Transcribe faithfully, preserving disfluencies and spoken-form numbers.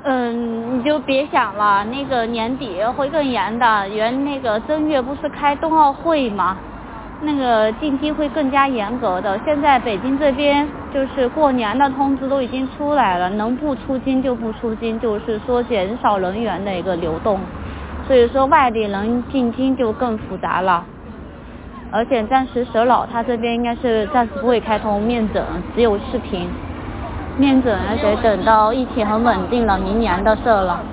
嗯，你就别想了，那个年底会更严的。原那个正月不是开冬奥会吗？那个进京会更加严格的。现在北京这边就是过年的通知都已经出来了，能不出京就不出京，就是说减少人员的一个流动。所以说外地人进京就更复杂了。而且暂时佘老他这边应该是暂时不会开通面诊，只有视频。面诊而且等到疫情很稳定了，明年的事了。